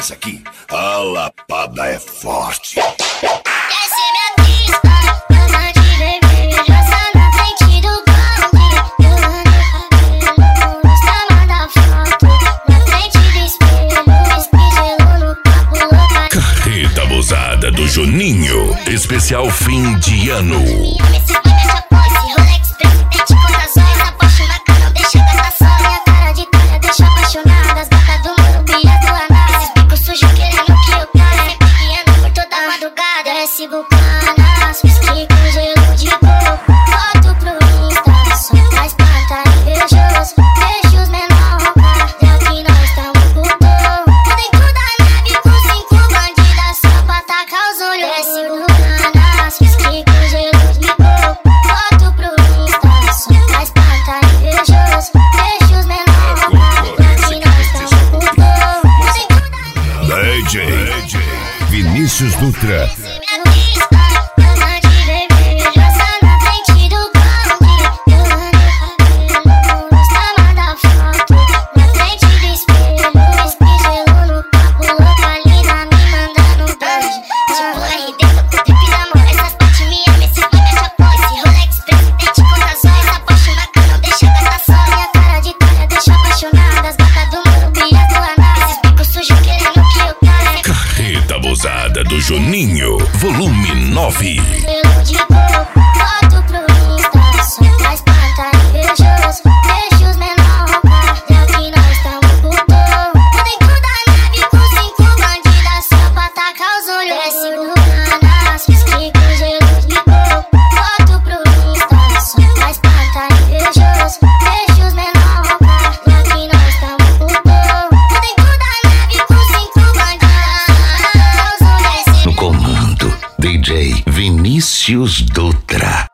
Essa aqui, a lapada é forte. Desce minha pista, anda de vermelhosa na frente do bonde. Estava da foto, na frente do espelho no papo louca. Carreta abusada do Juninho, especial fim de ano. Esse foi minha chapéu, esse Rolex, presidente com as olhos apaixonada. Não deixa gastar só, minha cara de cara deixa apaixonada. As gatas do Morumbi, as do Aná, esses bicos sujos querendo que eu caia. Sempre guiando por toda madrugada. Desce bucanas, whisky com gelo de coco. Foto pro Insta, só pra espantar invejoso. Deixa os menor roncar, já que nós tamo com dor. Tô dentro da nave com 5 bandidas só pra tacar os olhos. Desce bucanas, whisky com gelo de coco. Foto pro Insta, só pra espantar invejoso. Deixa os menor roncar, já que nós tamo com dor. Tô dentro da nave. DJ Vinícius Dutra. Minha pista, anda de vermelhosa na frente do bonde. Estava da foto, na frente do espelho no papo louca, linda me mandando beijo. Tipo RD, tô com trip na mão, essas partes me amam. Esse foi minha chapéu, esse Rolex, presidente com as olhos apaixonada. Não deixa gastar só, minha cara de cara deixa apaixonada. As gatas do Morumbi, as do Aná, esses bicos sujos querendo que eu caia. Carreta abusada do Juninho, volume 9. Gelo de coco, foto pro Insta, só pra espantar invejoso. Deixa os menor roncar, já que nós tamo com dor. Tô dentro da nave com 5 bandidas só pra tacar os olhos. Desce bucanas, whisky com gelo de coco. Foto pro Insta, só pra espantar invejoso. Deixa os menor roncar, já que nós tamo com dor. Tô dentro da nave com 5 bandidas. No comando, DJ Vinícius Dutra.